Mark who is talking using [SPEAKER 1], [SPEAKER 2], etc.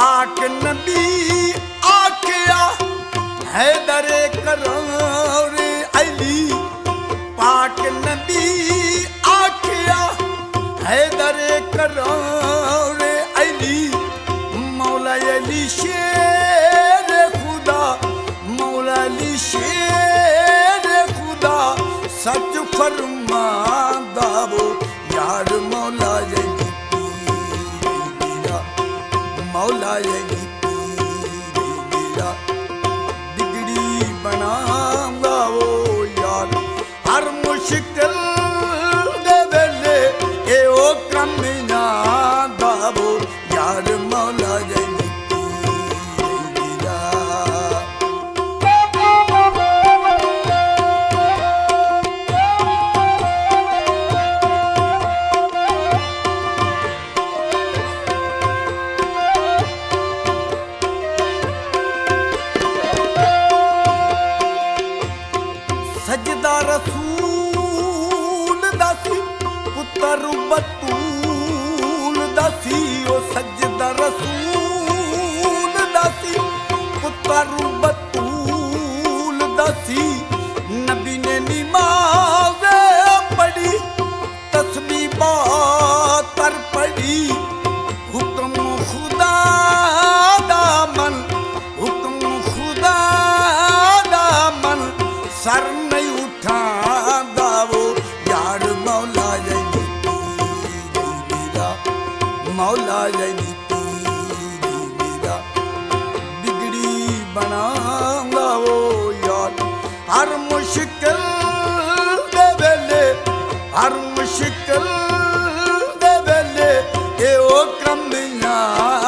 [SPEAKER 1] पाक नबी आख्या हैदरे करार अली। पाक नबी आख्या हैदरे करार अली। मौला अली शेर खुदा, मौला अली शेर खुदा सच फरमांदा वो यार मौला अली मेरा, मौला अली मेरा बिगड़ी बनांदा वो यार। हर मुश्किल दे वेले ए ओ कम आंदा वो यार मौला अली मेरा। सजदा रसूल दासी पुत्र बतूल दासी। ओ सजदा रसूल दासी पुत्र बतूल दासी। नबी ने नमाज पढ़ी तस्बीह बातर पढ़ी। हुक्म खुदा दा मन, हुक्म खुदा दा मन सर नहीं उठांदा वो यार मौला अली मेरा, मौला अली मेरा बिगड़ी बनांदा वो यार। हर मुश्किल दे वेले, हर मुश्किल दे वेले ए ओ कम